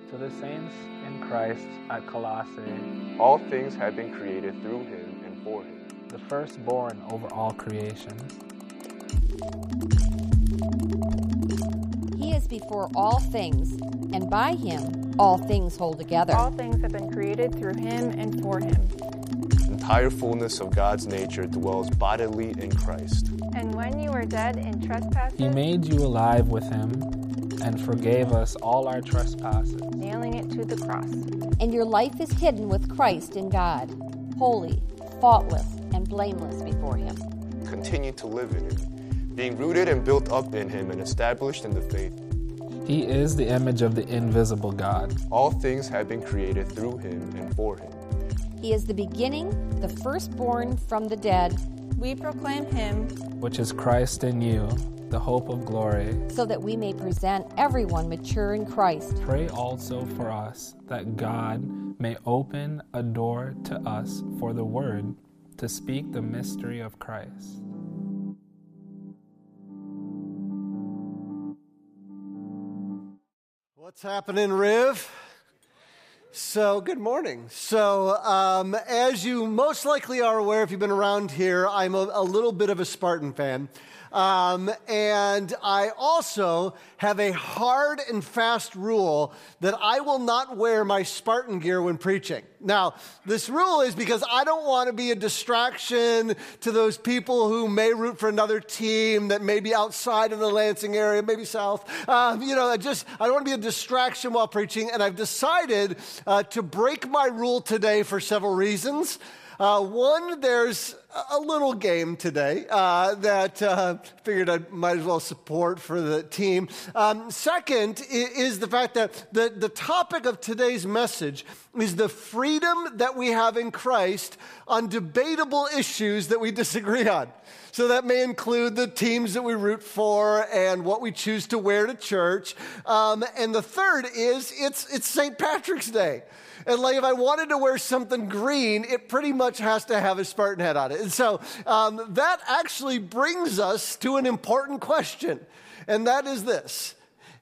To the saints in Christ at Colossae, all things have been created through him and for him, the firstborn over all creation. He is before all things, and by him all things hold together. All things have been created through him and for him. The entire fullness of God's nature dwells bodily in Christ. And when you were dead in trespasses, He made you alive with him and forgave us all our trespasses, nailing it to the cross. And your life is hidden with Christ in God, holy, faultless, and blameless before him. Continue to live in him, being rooted and built up in him and established in the faith. He is the image of the invisible God. All things have been created through him and for him. He is the beginning, the firstborn from the dead, We proclaim him, which is Christ in you, the hope of glory. so that we may present everyone mature in Christ. Pray also for us that God may open a door to us for the word to speak the mystery of Christ. What's happening, Riv? So, good morning. So, as you most likely are aware, if you've been around here, I'm a little bit of a Spartan fan. And I also have a hard and fast rule that I will not wear my Spartan gear when preaching. Now, this rule is because I don't want to be a distraction to those people who may root for another team that may be outside of the Lansing area, maybe south. I don't want to be a distraction while preaching, and I've decided to break my rule today for several reasons. One, there's a little game today that figured I might as well support for the team. Second is the fact that the topic of today's message is the freedom that we have in Christ on debatable issues that we disagree on. So that may include the teams that we root for and what we choose to wear to church. And the third is it's St. Patrick's Day. And like if I wanted to wear something green, it pretty much has to have a Spartan head on it. And so that actually brings us to an important question. And that is this: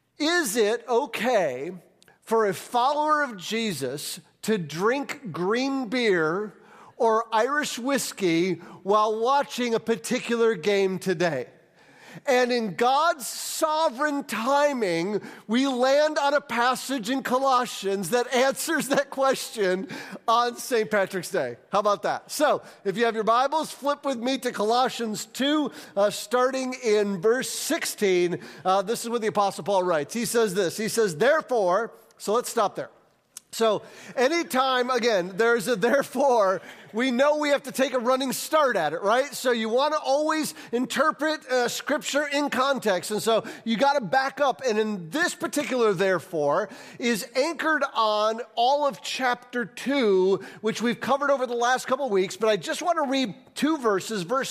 is it okay for a follower of Jesus to drink green beer or Irish whiskey while watching a particular game today? And in God's sovereign timing, we land on a passage in Colossians that answers that question on St. Patrick's Day. How about that? So, if you have your Bibles, flip with me to Colossians 2, starting in verse 16. This is what the Apostle Paul writes. He says this. He says, therefore, so let's stop there. So anytime, again, there's a therefore, we know we have to take a running start at it, right? So you want to always interpret Scripture in context. And so you got to back up. And in this particular therefore is anchored on all of chapter 2, which we've covered over the last couple of weeks. But I just want to read two verses, verse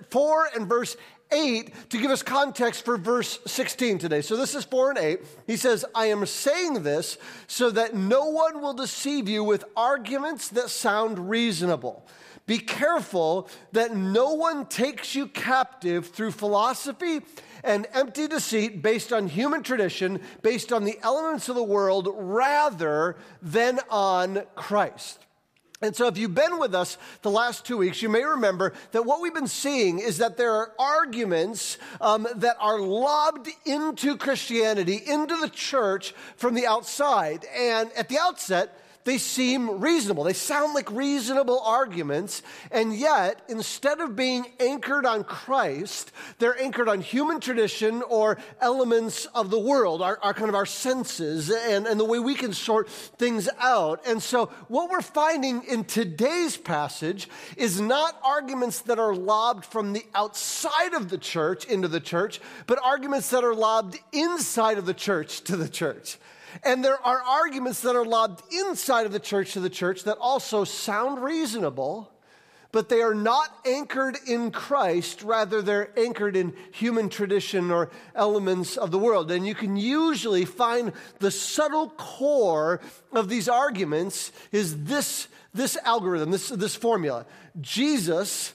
4 and verse 8, to give us context for verse 16 today. So this is 4 and 8. He says, I am saying this so that no one will deceive you with arguments that sound reasonable. Be careful that no one takes you captive through philosophy and empty deceit based on human tradition, based on the elements of the world rather than on Christ. And so if you've been with us the last 2 weeks, you may remember that what we've been seeing is that there are arguments that are lobbed into Christianity, into the church from the outside. And at the outset, they seem reasonable. They sound like reasonable arguments. And yet, instead of being anchored on Christ, they're anchored on human tradition or elements of the world, our kind of our senses and the way we can sort things out. And so what we're finding in today's passage is not arguments that are lobbed from the outside of the church into the church, but arguments that are lobbed inside of the church to the church. And there are arguments that are lobbed inside of the church to the church that also sound reasonable, but they are not anchored in Christ. Rather, they're anchored in human tradition or elements of the world. And you can usually find the subtle core of these arguments is this algorithm, this formula: Jesus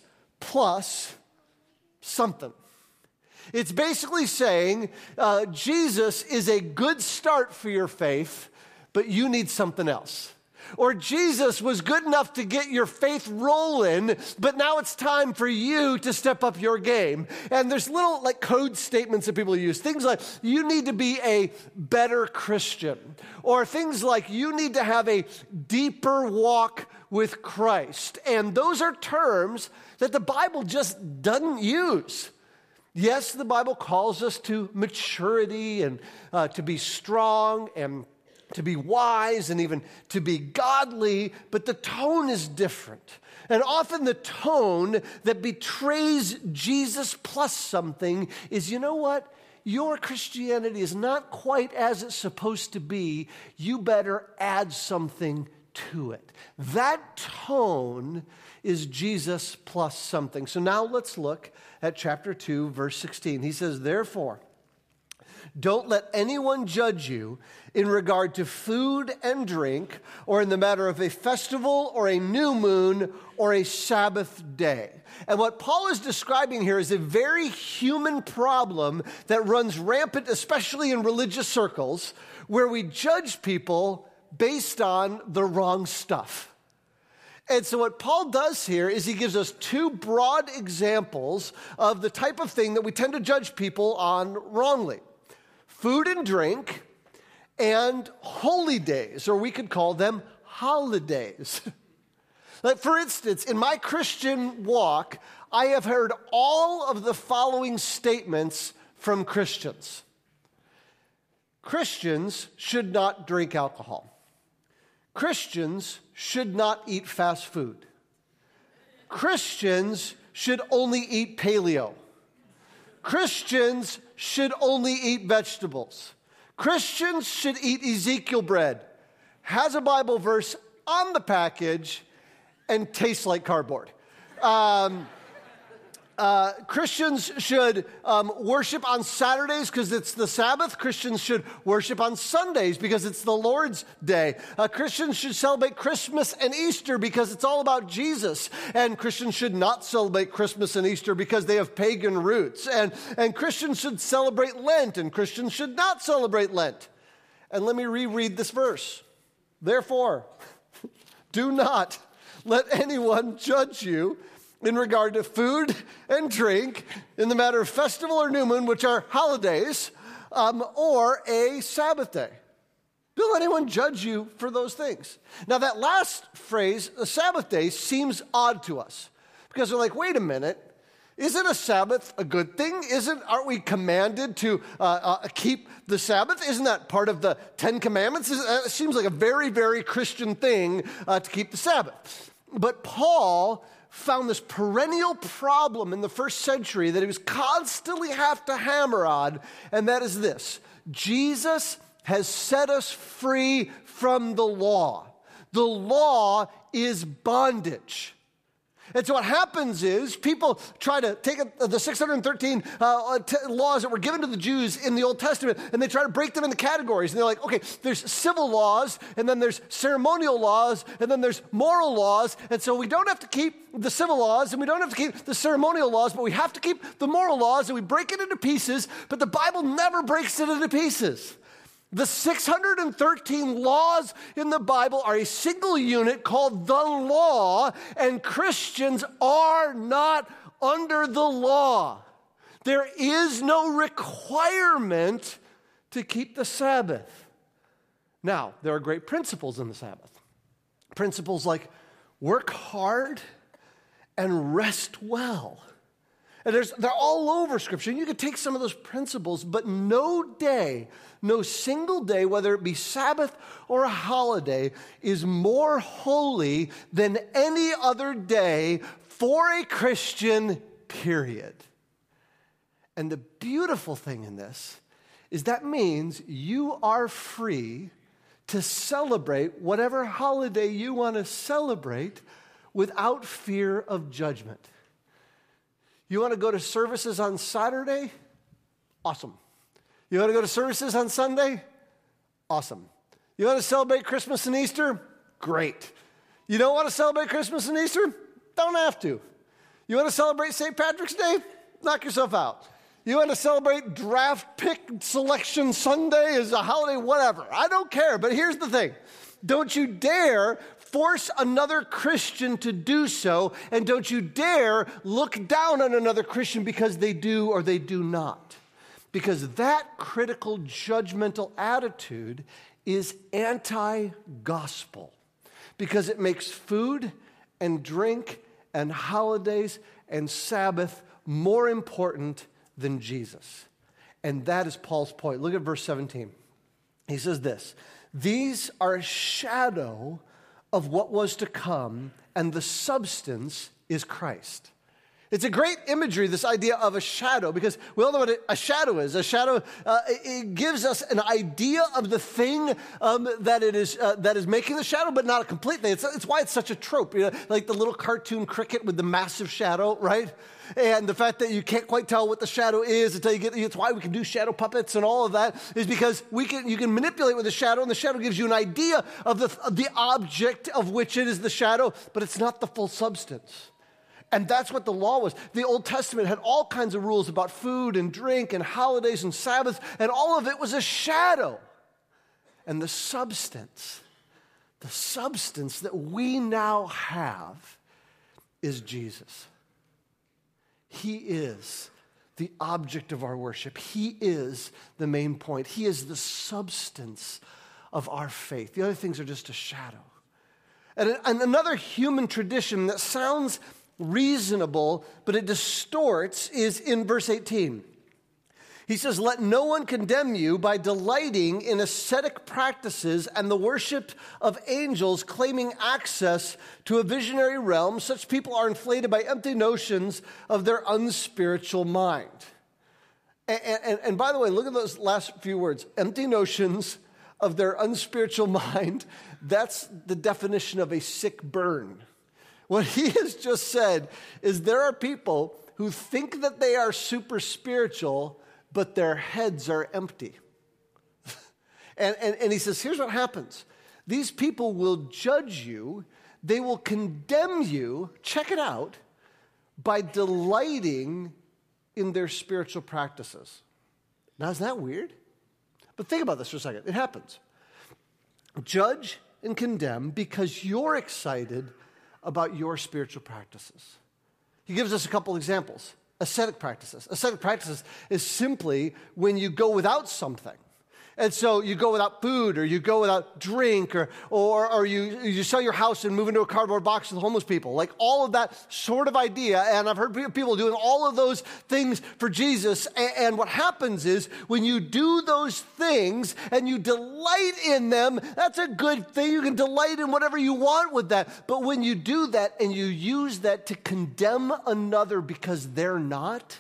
plus something. It's basically saying Jesus is a good start for your faith, but you need something else. Or Jesus was good enough to get your faith rolling, but now it's time for you to step up your game. And there's little like code statements that people use. Things like, you need to be a better Christian. Or things like, you need to have a deeper walk with Christ. And those are terms that the Bible just doesn't use. Yes, the Bible calls us to maturity and to be strong and to be wise and even to be godly, but the tone is different. And often the tone that betrays Jesus plus something is, you know what? Your Christianity is not quite as it's supposed to be. You better add something to it. That tone is Jesus plus something. So now let's look at chapter 2, verse 16. He says, therefore, don't let anyone judge you in regard to food and drink, or in the matter of a festival or a new moon or a Sabbath day. And what Paul is describing here is a very human problem that runs rampant, especially in religious circles, where we judge people based on the wrong stuff. And so what Paul does here is he gives us two broad examples of the type of thing that we tend to judge people on wrongly. Food and drink, and holy days, or we could call them holidays. Like, for instance, in my Christian walk, I have heard all of the following statements from Christians. Christians should not drink alcohol. Christians should not eat fast food. Christians should only eat paleo. Christians should only eat vegetables. Christians should eat Ezekiel bread, has a Bible verse on the package, and tastes like cardboard. Christians should worship on Saturdays because it's the Sabbath. Christians should worship on Sundays because it's the Lord's Day. Christians should celebrate Christmas and Easter because it's all about Jesus. And Christians should not celebrate Christmas and Easter because they have pagan roots. And Christians should celebrate Lent, and Christians should not celebrate Lent. And let me reread this verse. Therefore, do not let anyone judge you in regard to food and drink, in the matter of festival or new moon, which are holidays, or a Sabbath day. Don't let anyone judge you for those things. Now, that last phrase, a Sabbath day, seems odd to us because we're like, wait a minute, isn't a Sabbath a good thing? Aren't we commanded to keep the Sabbath? Isn't that part of the Ten Commandments? It seems like a very, very Christian thing to keep the Sabbath. But Paul found this perennial problem in the first century that he was constantly have to hammer on, and that is this: Jesus has set us free from the law. The law is bondage. And so what happens is people try to take the 613 laws that were given to the Jews in the Old Testament, and they try to break them into categories. And they're like, okay, there's civil laws, and then there's ceremonial laws, and then there's moral laws. And so we don't have to keep the civil laws, and we don't have to keep the ceremonial laws, but we have to keep the moral laws, and we break it into pieces. But the Bible never breaks it into pieces. The 613 laws in the Bible are a single unit called the law, and Christians are not under the law. There is no requirement to keep the Sabbath. Now, there are great principles in the Sabbath. Principles like work hard and rest well. And they're all over Scripture. And you could take some of those principles, but no single day, whether it be Sabbath or a holiday, is more holy than any other day for a Christian, period. And the beautiful thing in this is that means you are free to celebrate whatever holiday you want to celebrate without fear of judgment. You want to go to services on Saturday? Awesome. You want to go to services on Sunday? Awesome. You want to celebrate Christmas and Easter? Great. You don't want to celebrate Christmas and Easter? Don't have to. You want to celebrate St. Patrick's Day? Knock yourself out. You want to celebrate draft pick selection Sunday as a holiday, whatever. I don't care, but here's the thing. Don't you dare force another Christian to do so, and don't you dare look down on another Christian because they do or they do not. Because that critical, judgmental attitude is anti-gospel. Because it makes food and drink and holidays and Sabbath more important than Jesus. And that is Paul's point. Look at verse 17. He says this, "These are a shadow of what was to come, and the substance is Christ." It's a great imagery, this idea of a shadow, because we all know what a shadow is. A shadow, it gives us an idea of the thing that is making the shadow, but not a complete thing. It's why it's such a trope, like the little cartoon cricket with the massive shadow, right? And the fact that you can't quite tell what the shadow is until you get, it's why we can do shadow puppets and all of that, is because you can manipulate with the shadow, and the shadow gives you an idea of the object of which it is the shadow, but it's not the full substance. And that's what the law was. The Old Testament had all kinds of rules about food and drink and holidays and Sabbaths, and all of it was a shadow. And the substance that we now have is Jesus. He is the object of our worship. He is the main point. He is the substance of our faith. The other things are just a shadow. And another human tradition that sounds reasonable, but it distorts, is in verse 18. He says, "Let no one condemn you by delighting in ascetic practices and the worship of angels, claiming access to a visionary realm. Such people are inflated by empty notions of their unspiritual mind." And by the way, look at those last few words. Empty notions of their unspiritual mind. That's the definition of a sick burn. What he has just said is there are people who think that they are super spiritual, but their heads are empty. And he says, here's what happens. These people will judge you. They will condemn you, check it out, by delighting in their spiritual practices. Now, isn't that weird? But think about this for a second. It happens. Judge and condemn because you're excited about your spiritual practices. He gives us a couple examples. Ascetic practices. Ascetic practices is simply when you go without something. And so you go without food, or you go without drink, or you sell your house and move into a cardboard box with homeless people. Like all of that sort of idea. And I've heard people doing all of those things for Jesus. And what happens is when you do those things and you delight in them, that's a good thing. You can delight in whatever you want with that. But when you do that and you use that to condemn another because they're not,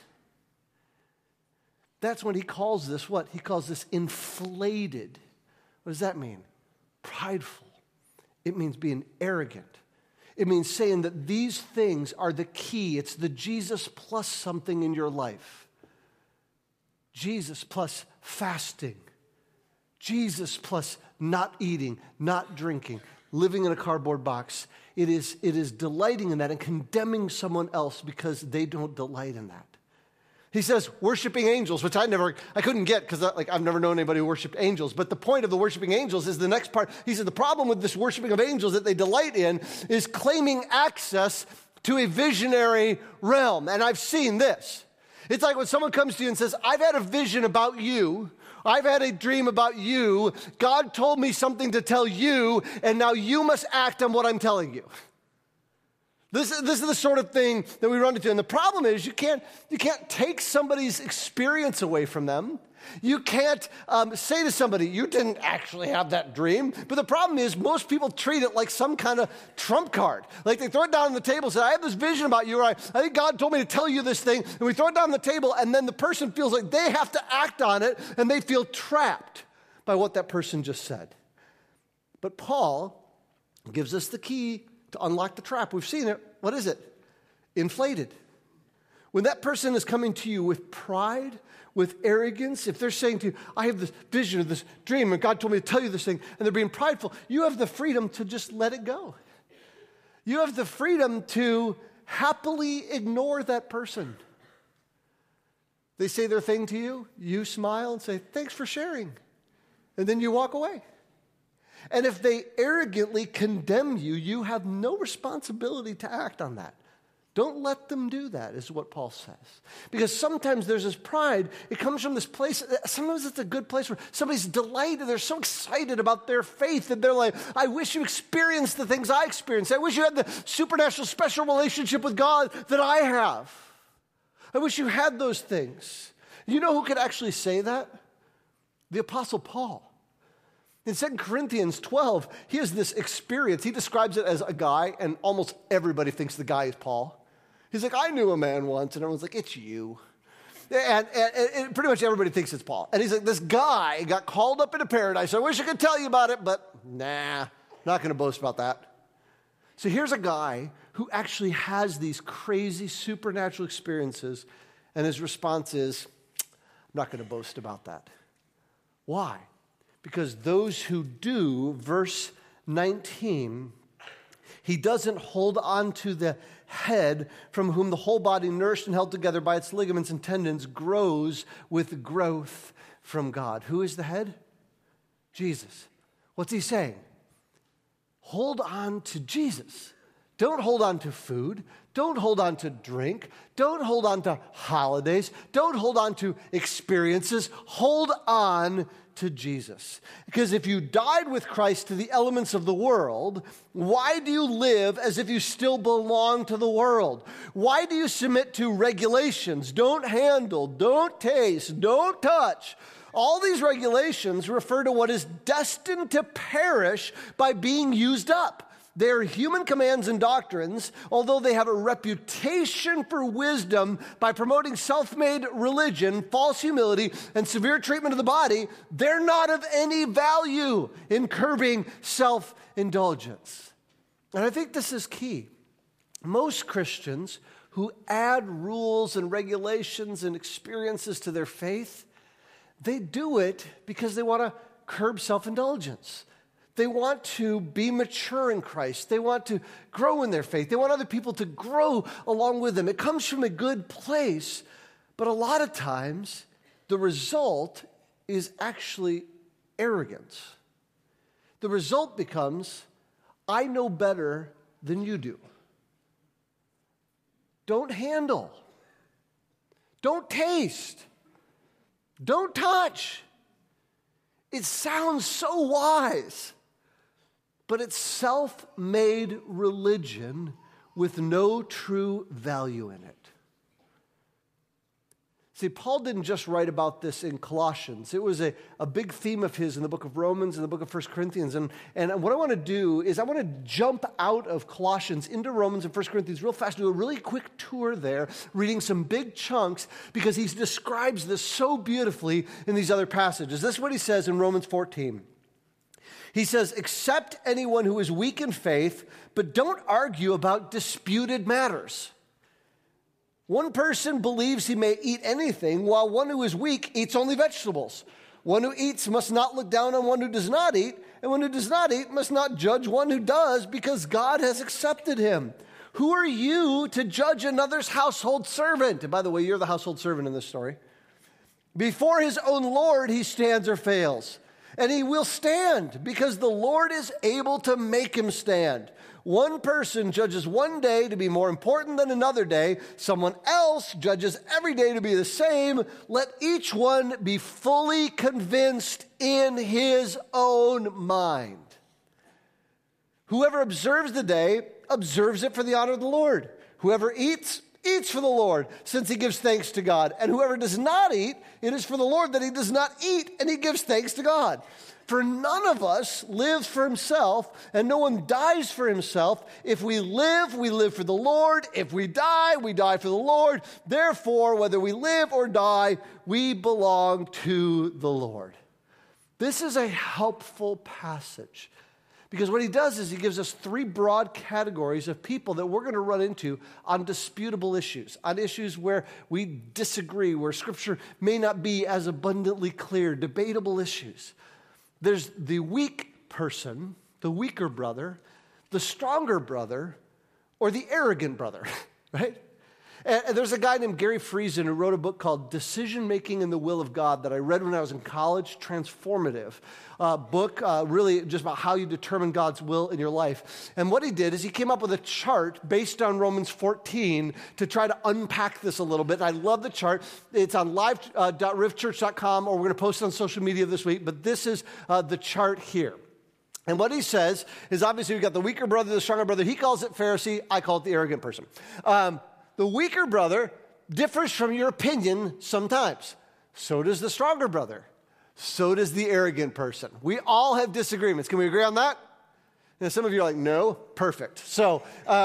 that's when he calls this what? He calls this inflated. What does that mean? Prideful. It means being arrogant. It means saying that these things are the key. It's the Jesus plus something in your life. Jesus plus fasting. Jesus plus not eating, not drinking, living in a cardboard box. It is delighting in that and condemning someone else because they don't delight in that. He says worshiping angels, which I couldn't get because I've never known anybody who worshiped angels. But the point of the worshiping angels is the next part. He said the problem with this worshiping of angels that they delight in is claiming access to a visionary realm. And I've seen this. It's like when someone comes to you and says, I've had a vision about you. I've had a dream about you. God told me something to tell you, and now you must act on what I'm telling you. This is the sort of thing that we run into. And the problem is you can't take somebody's experience away from them. You can't say to somebody, you didn't actually have that dream. But the problem is most people treat it like some kind of trump card. Like they throw it down on the table and say, I have this vision about you, or I think God told me to tell you this thing. And we throw it down on the table, and then the person feels like they have to act on it, and they feel trapped by what that person just said. But Paul gives us the key to unlock the trap. We've seen it. What is it? Inflated. When that person is coming to you with pride, with arrogance, if they're saying to you, I have this vision of this dream, and God told me to tell you this thing, and they're being prideful, you have the freedom to just let it go. You have the freedom to happily ignore that person. They say their thing to you, you smile and say, thanks for sharing. And then you walk away. And if they arrogantly condemn you, you have no responsibility to act on that. Don't let them do that, is what Paul says. Because sometimes there's this pride. It comes from this place. Sometimes it's a good place where somebody's delighted. They're so excited about their faith that they're like, I wish you experienced the things I experienced. I wish you had the supernatural special relationship with God that I have. I wish you had those things. You know who could actually say that? The Apostle Paul. In 2 Corinthians 12, he has this experience. He describes it as a guy, and almost everybody thinks the guy is Paul. He's like, I knew a man once, and everyone's like, it's you. And pretty much everybody thinks it's Paul. And he's like, this guy got called up into paradise. I wish I could tell you about it, but nah, not going to boast about that. So here's a guy who actually has these crazy supernatural experiences, and his response is, I'm not going to boast about that. Why? Because those who do, verse 19, he doesn't hold on to the head from whom the whole body, nourished and held together by its ligaments and tendons, grows with growth from God. Who is the head? Jesus. What's he saying? Hold on to Jesus. Don't hold on to food. Don't hold on to drink. Don't hold on to holidays. Don't hold on to experiences. Hold on to Jesus. Because if you died with Christ to the elements of the world, why do you live as if you still belong to the world? Why do you submit to regulations? Don't handle, don't taste, don't touch. All these regulations refer to what is destined to perish by being used up. They are human commands and doctrines, although they have a reputation for wisdom by promoting self-made religion, false humility, and severe treatment of the body. They're not of any value in curbing self-indulgence. And I think this is key. Most Christians who add rules and regulations and experiences to their faith, they do it because they want to curb self-indulgence. They want to be mature in Christ. They want to grow in their faith. They want other people to grow along with them. It comes from a good place, but a lot of times the result is actually arrogance. The result becomes, I know better than you do. Don't handle. Don't taste. Don't touch. It sounds so wise. But it's self-made religion with no true value in it. See, Paul didn't just write about this in Colossians. It was a big theme of his in the book of Romans and the book of 1 Corinthians. And what I want to do is I want to jump out of Colossians into Romans and 1 Corinthians real fast, do a really quick tour there, reading some big chunks, because he describes this so beautifully in these other passages. This is what he says in Romans 14. He says, accept anyone who is weak in faith, but don't argue about disputed matters. One person believes he may eat anything, while one who is weak eats only vegetables. One who eats must not look down on one who does not eat, and one who does not eat must not judge one who does, because God has accepted him. Who are you to judge another's household servant? And by the way, you're the household servant in this story. Before his own Lord he stands or fails. And he will stand, because the Lord is able to make him stand. One person judges one day to be more important than another day. Someone else judges every day to be the same. Let each one be fully convinced in his own mind. Whoever observes the day observes it for the honor of the Lord. Whoever eats for the Lord, since he gives thanks to God. And whoever does not eat, it is for the Lord that he does not eat, and he gives thanks to God. For none of us lives for himself, and no one dies for himself. If we live for the Lord. If we die for the Lord. Therefore, whether we live or die, we belong to the Lord. This is a helpful passage. Because what he does is he gives us three broad categories of people that we're going to run into on disputable issues, on issues where we disagree, where Scripture may not be as abundantly clear, debatable issues. There's the weak person, the weaker brother, the stronger brother, or the arrogant brother, right? And there's a guy named Gary Friesen who wrote a book called Decision Making in the Will of God that I read when I was in college. Transformative book, really just about how you determine God's will in your life. And what he did is he came up with a chart based on Romans 14 to try to unpack this a little bit. And I love the chart. It's on live.rivchurch.com, or we're going to post it on social media this week. But this is the chart here. And what he says is, obviously, we've got the weaker brother, the stronger brother. He calls it Pharisee. I call it the arrogant person. The weaker brother differs from your opinion sometimes. So does the stronger brother. So does the arrogant person. We all have disagreements. Can we agree on that? And some of you are like, no, perfect. So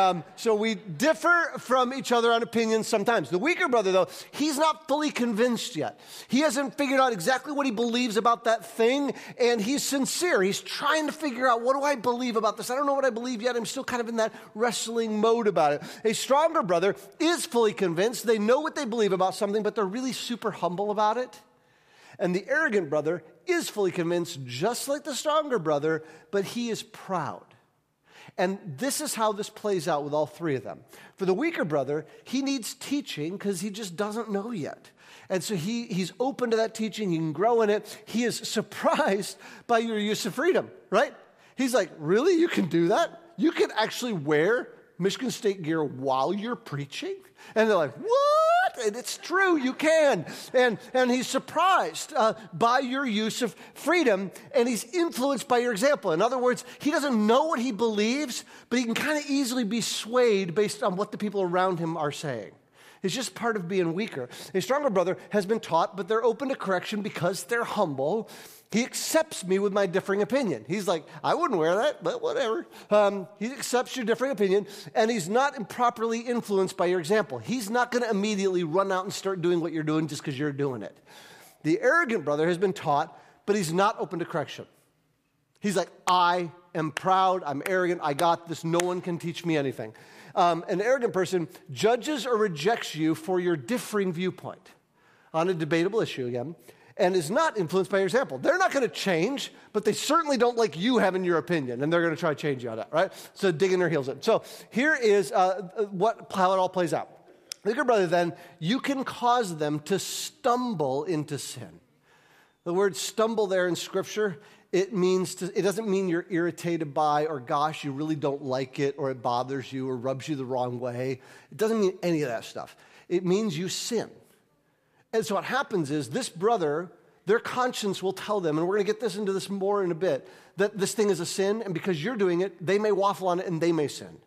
we differ from each other on opinions sometimes. The weaker brother, though, he's not fully convinced yet. He hasn't figured out exactly what he believes about that thing, and he's sincere. He's trying to figure out, what do I believe about this? I don't know what I believe yet. I'm still kind of in that wrestling mode about it. A stronger brother is fully convinced. They know what they believe about something, but they're really super humble about it. And the arrogant brother is fully convinced, just like the stronger brother, but he is proud. And this is how this plays out with all three of them. For the weaker brother, he needs teaching because he just doesn't know yet. And so he's open to that teaching. He can grow in it. He is surprised by your use of freedom, right? He's like, really? You can do that? You can actually wear Michigan State gear while you're preaching? And they're like, what? And it's true, you can. And he's surprised by your use of freedom, and he's influenced by your example. In other words, he doesn't know what he believes, but he can kind of easily be swayed based on what the people around him are saying. It's just part of being weaker. A stronger brother has been taught, but they're open to correction because they're humble. He accepts me with my differing opinion. He's like, I wouldn't wear that, but whatever. He accepts your differing opinion, and he's not improperly influenced by your example. He's not going to immediately run out and start doing what you're doing just because you're doing it. The arrogant brother has been taught, but he's not open to correction. He's like, I am proud, I'm arrogant, I got this, no one can teach me anything. An arrogant person judges or rejects you for your differing viewpoint on a debatable issue again, and is not influenced by your example. They're not going to change, but they certainly don't like you having your opinion, and they're going to try to change you on that, right? So digging their heels in. So here is how it all plays out. Weaker brother, then, you can cause them to stumble into sin. The word stumble there in Scripture, it doesn't mean you're irritated by, or gosh, you really don't like it, or it bothers you, or rubs you the wrong way. It doesn't mean any of that stuff. It means you sin. And so what happens is this brother, their conscience will tell them, and we're going to get into this more in a bit, that this thing is a sin, and because you're doing it, they may waffle on it and they may sin.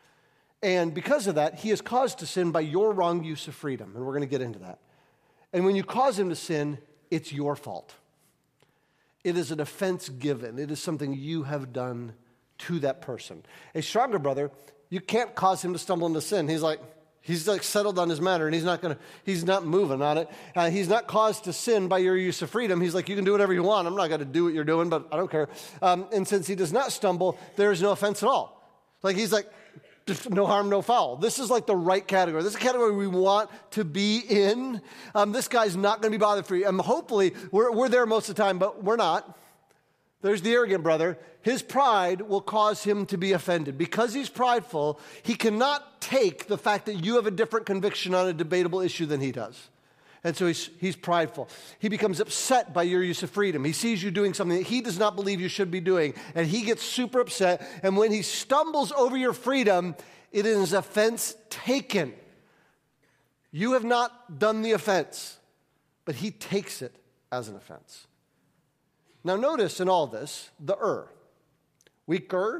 And because of that, he is caused to sin by your wrong use of freedom, and we're going to get into that. And when you cause him to sin, it's your fault. It is an offense given. It is something you have done to that person. A stronger brother, you can't cause him to stumble into sin. He's like settled on his matter, and he's not moving on it. He's not caused to sin by your use of freedom. He's like, you can do whatever you want. I'm not going to do what you're doing, but I don't care. And since he does not stumble, there is no offense at all. He's like, no harm, no foul. This is like the right category. This is a category we want to be in. This guy's not going to be bothered for you. Hopefully, we're there most of the time, but we're not. There's the arrogant brother. His pride will cause him to be offended. Because he's prideful, he cannot take the fact that you have a different conviction on a debatable issue than he does. And so he's prideful. He becomes upset by your use of freedom. He sees you doing something that he does not believe you should be doing, and he gets super upset. And when he stumbles over your freedom, it is offense taken. You have not done the offense, but he takes it as an offense. Now notice in all this, the weaker,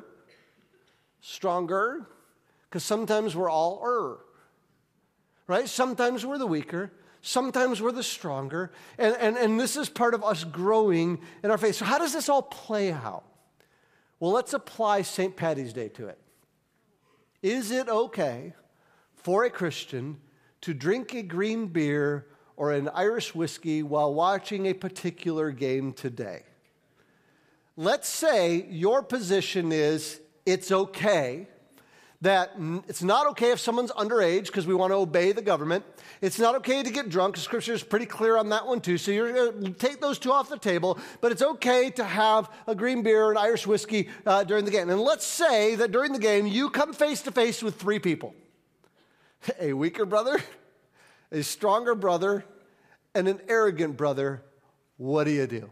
stronger, because sometimes we're all right? Sometimes we're the weaker. Sometimes we're the stronger, and this is part of us growing in our faith. So how does this all play out? Well, let's apply St. Paddy's Day to it. Is it okay for a Christian to drink a green beer or an Irish whiskey while watching a particular game today? Let's say your position is it's okay. That it's not okay if someone's underage because we want to obey the government. It's not okay to get drunk because Scripture is pretty clear on that one too. So you're going to take those two off the table, but it's okay to have a green beer or an Irish whiskey during the game. And let's say that during the game you come face to face with 3 people. a weaker brother, a stronger brother, and an arrogant brother, what do?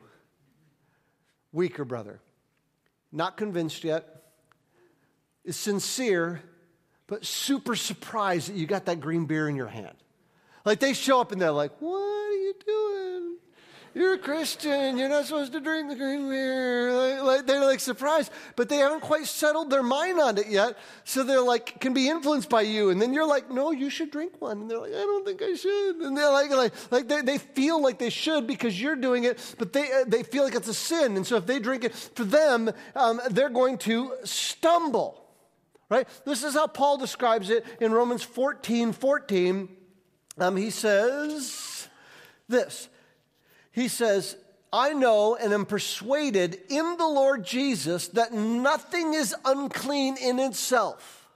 Weaker brother. Not convinced yet, is sincere, but super surprised that you got that green beer in your hand. Like they show up and they're like, what are you doing? You're a Christian. You're not supposed to drink the green beer. They're like surprised, but they haven't quite settled their mind on it yet. So they're like, can be influenced by you. And then you're like, no, you should drink one. And they're like, I don't think I should. And they're like they feel like they should because you're doing it, but they feel like it's a sin. And so if they drink it, for them, they're going to stumble. Right? This is how Paul describes it in Romans 14:14. He says this. He says, I know and am persuaded in the Lord Jesus that nothing is unclean in itself.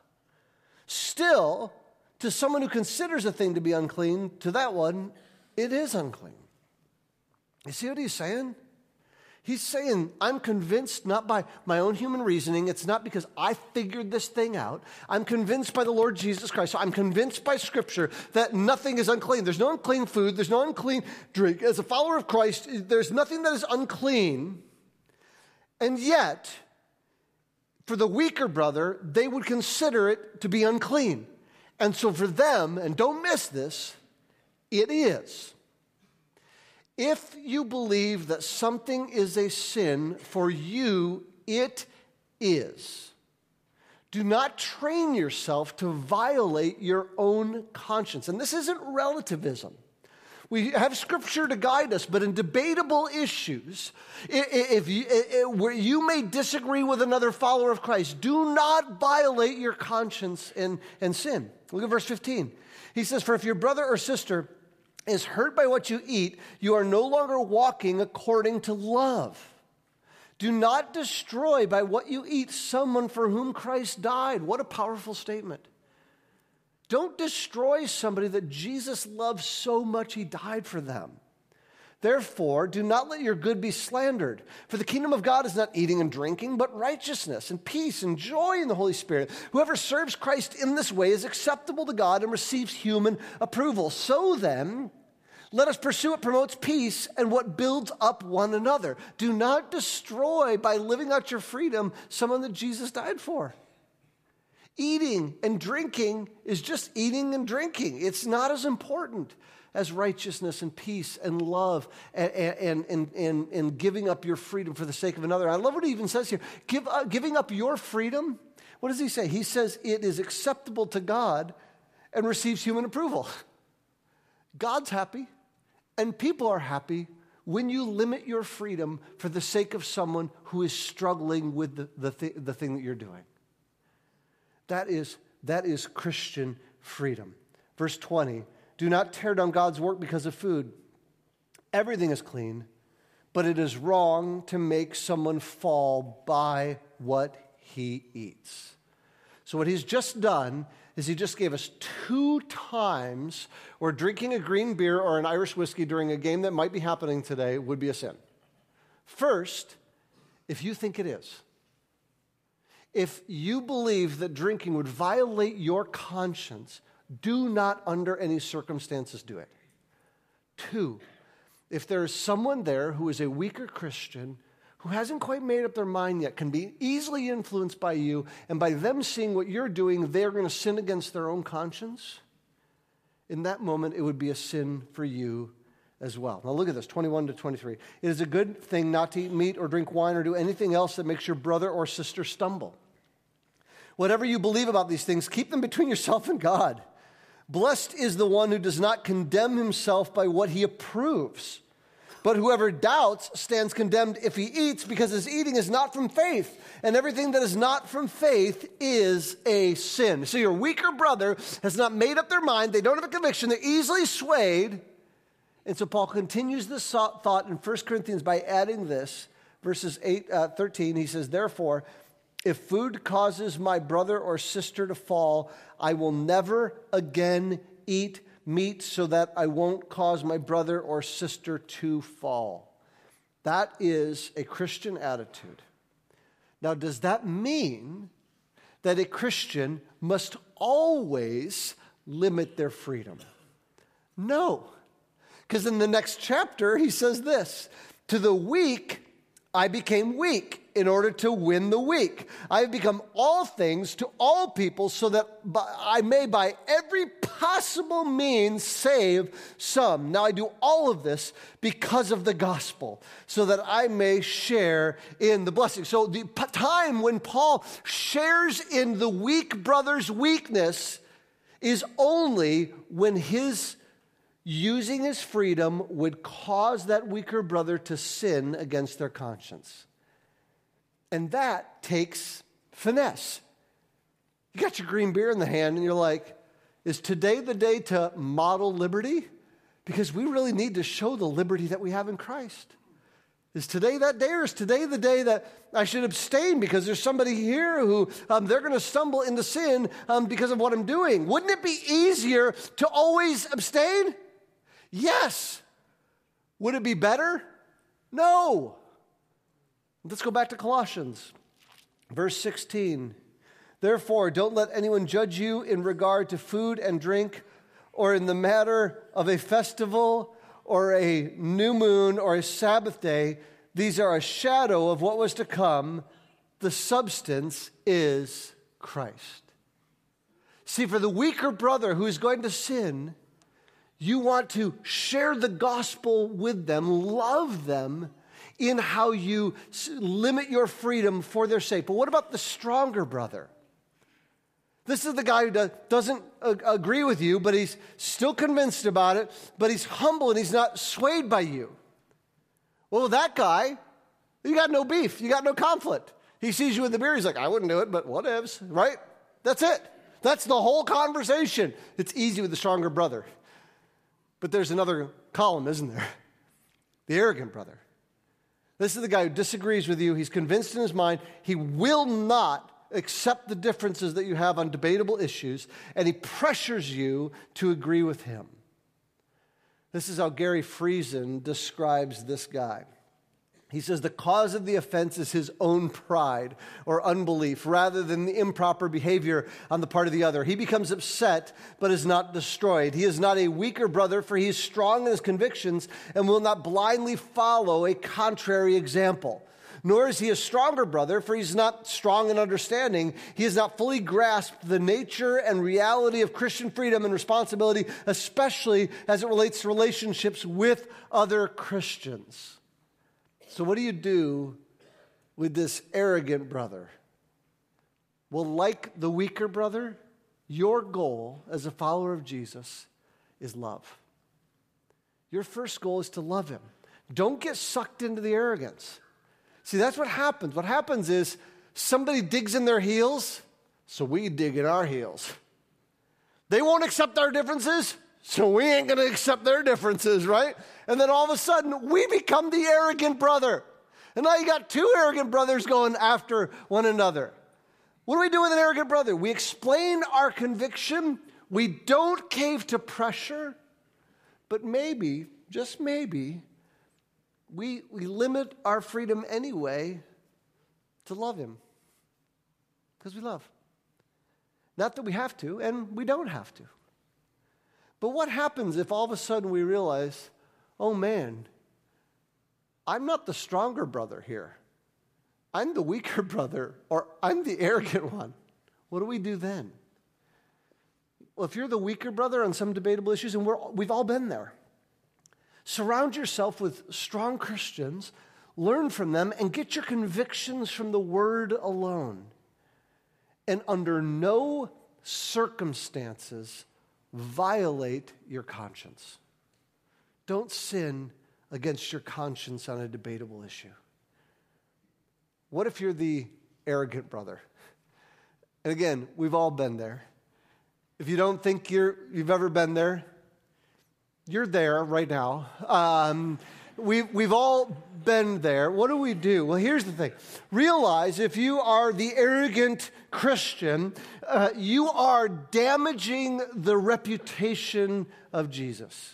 Still, to someone who considers a thing to be unclean, to that one, it is unclean. You see what he's saying? He's saying, I'm convinced not by my own human reasoning. It's not because I figured this thing out. I'm convinced by the Lord Jesus Christ. So I'm convinced by Scripture that nothing is unclean. There's no unclean food. There's no unclean drink. As a follower of Christ, there's nothing that is unclean. And yet, for the weaker brother, they would consider it to be unclean. And so for them, and don't miss this, it is. If you believe that something is a sin, for you it is. Do not train yourself to violate your own conscience. And this isn't relativism. We have Scripture to guide us, but in debatable issues, where you may disagree with another follower of Christ, do not violate your conscience and sin. Look at verse 15. He says, for if your brother or sister is hurt by what you eat, you are no longer walking according to love. Do not destroy by what you eat someone for whom Christ died. What a powerful statement. Don't destroy somebody that Jesus loves so much he died for them. Therefore, do not let your good be slandered. For the kingdom of God is not eating and drinking, but righteousness and peace and joy in the Holy Spirit. Whoever serves Christ in this way is acceptable to God and receives human approval. So then, let us pursue what promotes peace and what builds up one another. Do not destroy by living out your freedom someone that Jesus died for. Eating and drinking is just eating and drinking. It's not as important as righteousness and peace and love and giving up your freedom for the sake of another. I love what he even says here. Giving up your freedom, what does he say? He says it is acceptable to God and receives human approval. God's happy. And people are happy when you limit your freedom for the sake of someone who is struggling with the thing that you're doing. That is Christian freedom. Verse 20, do not tear down God's work because of food. Everything is clean, but it is wrong to make someone fall by what he eats. So what he's just done is he just gave us 2 times where drinking a green beer or an Irish whiskey during a game that might be happening today would be a sin. First, if you think it is. If you believe that drinking would violate your conscience, do not under any circumstances do it. 2, if there is someone there who is a weaker Christian who hasn't quite made up their mind yet, can be easily influenced by you, and by them seeing what you're doing, they're going to sin against their own conscience. In that moment, it would be a sin for you as well. Now look at this, 21 to 23. It is a good thing not to eat meat or drink wine or do anything else that makes your brother or sister stumble. Whatever you believe about these things, keep them between yourself and God. Blessed is the one who does not condemn himself by what he approves. But whoever doubts stands condemned if he eats, because his eating is not from faith. And everything that is not from faith is a sin. So your weaker brother has not made up their mind. They don't have a conviction. They're easily swayed. And so Paul continues this thought in 1 Corinthians by adding this. Verses 13, he says, therefore, if food causes my brother or sister to fall, I will never again eat meat so that I won't cause my brother or sister to fall. That is a Christian attitude. Now, does that mean that a Christian must always limit their freedom. No. Because in the next chapter, he says this, to the weak, I became weak in order to win the weak. I have become all things to all people so that I may by every possible means save some. Now I do all of this because of the gospel, so that I may share in the blessing. So the time when Paul shares in the weak brother's weakness is only when his using his freedom would cause that weaker brother to sin against their conscience. And that takes finesse. You got your green beer in the hand and you're like, is today the day to model liberty? Because we really need to show the liberty that we have in Christ. Is today that day, or is today the day that I should abstain because there's somebody here who they're going to stumble into sin because of what I'm doing? Wouldn't it be easier to always abstain? Yes. Would it be better? No. Let's go back to Colossians, verse 16. Therefore, don't let anyone judge you in regard to food and drink, or in the matter of a festival, or a new moon, or a Sabbath day. These are a shadow of what was to come. The substance is Christ. See, for the weaker brother who is going to sin, you want to share the gospel with them, love them in how you limit your freedom for their sake. But what about the stronger brother? This is the guy who doesn't agree with you, but he's still convinced about it, but he's humble and he's not swayed by you. Well, that guy, you got no beef, you got no conflict. He sees you with the beer, he's like, I wouldn't do it, but whatevs, right? That's it. That's the whole conversation. It's easy with the stronger brother. But there's another column, isn't there? The arrogant brother. This is the guy who disagrees with you. He's convinced in his mind he will not accept the differences that you have on debatable issues, and he pressures you to agree with him. This is how Gary Friesen describes this guy. He says the cause of the offense is his own pride or unbelief rather than the improper behavior on the part of the other. He becomes upset but is not destroyed. He is not a weaker brother, for he is strong in his convictions and will not blindly follow a contrary example. Nor is he a stronger brother, for he's not strong in understanding. He has not fully grasped the nature and reality of Christian freedom and responsibility, especially as it relates to relationships with other Christians. So what do you do with this arrogant brother? Well, like the weaker brother, your goal as a follower of Jesus is love. Your first goal is to love him. Don't get sucked into the arrogance. See, that's what happens. What happens is somebody digs in their heels, so we dig in our heels. They won't accept our differences, so we ain't going to accept their differences, right? And then all of a sudden, we become the arrogant brother. And now you got two arrogant brothers going after one another. What do we do with an arrogant brother? We explain our conviction. We don't cave to pressure. But maybe, just maybe, we limit our freedom anyway to love him. Because we love. Not that we have to, and we don't have to. But what happens if all of a sudden we realize, oh man, I'm not the stronger brother here. I'm the weaker brother, or I'm the arrogant one. What do we do then? Well, if you're the weaker brother on some debatable issues, and we've all been there, surround yourself with strong Christians, learn from them, and get your convictions from the Word alone. And under no circumstances violate your conscience. Don't sin against your conscience on a debatable issue. What if you're the arrogant brother? And again, we've all been there. If you don't think you've ever been there, you're there right now. We've all been there. What do we do? Well, here's the thing. Realize if you are the arrogant Christian, you are damaging the reputation of Jesus.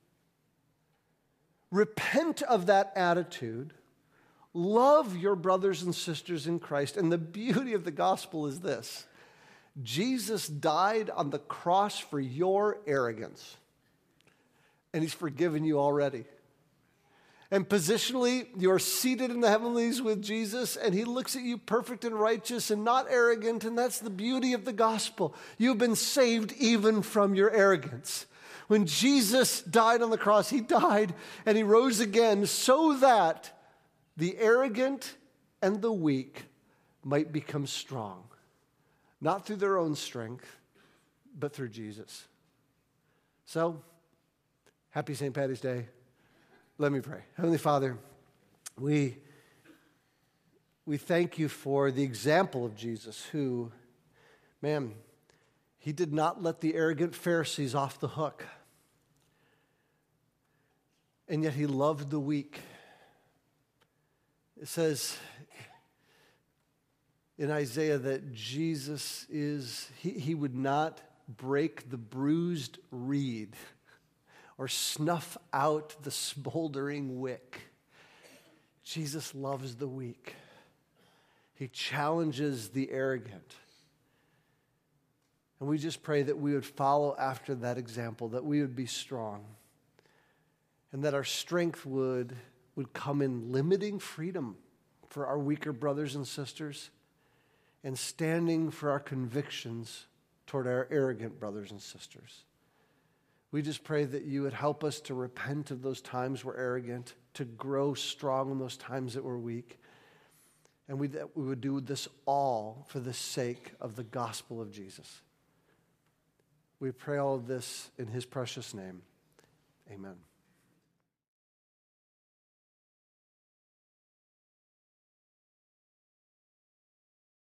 Repent of that attitude. Love your brothers and sisters in Christ. And the beauty of the gospel is this. Jesus died on the cross for your arrogance, and he's forgiven you already. And positionally, you're seated in the heavenlies with Jesus, and he looks at you perfect and righteous and not arrogant, and that's the beauty of the gospel. You've been saved even from your arrogance. When Jesus died on the cross, he died and he rose again so that the arrogant and the weak might become strong, not through their own strength, but through Jesus. So, happy St. Patty's Day. Let me pray. Heavenly Father, we thank you for the example of Jesus who, man, he did not let the arrogant Pharisees off the hook. And yet he loved the weak. It says in Isaiah that Jesus he would not break the bruised reed or snuff out the smoldering wick. Jesus loves the weak. He challenges the arrogant. And we just pray that we would follow after that example, that we would be strong, and that our strength would come in limiting freedom for our weaker brothers and sisters and standing for our convictions toward our arrogant brothers and sisters. We just pray that you would help us to repent of those times we're arrogant, to grow strong in those times that we're weak, and that we would do this all for the sake of the gospel of Jesus. We pray all of this in his precious name. Amen.